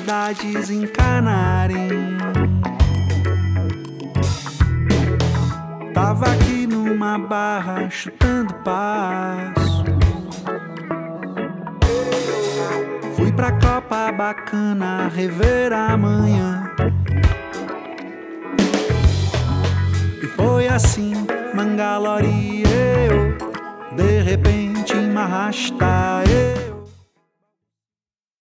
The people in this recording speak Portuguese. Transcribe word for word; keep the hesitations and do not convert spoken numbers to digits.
saudades encanarem. Tava aqui numa barra chutando passo. Fui pra Copacabana rever a manhã. E foi assim, Mangalore e eu, de repente me arrastar eu.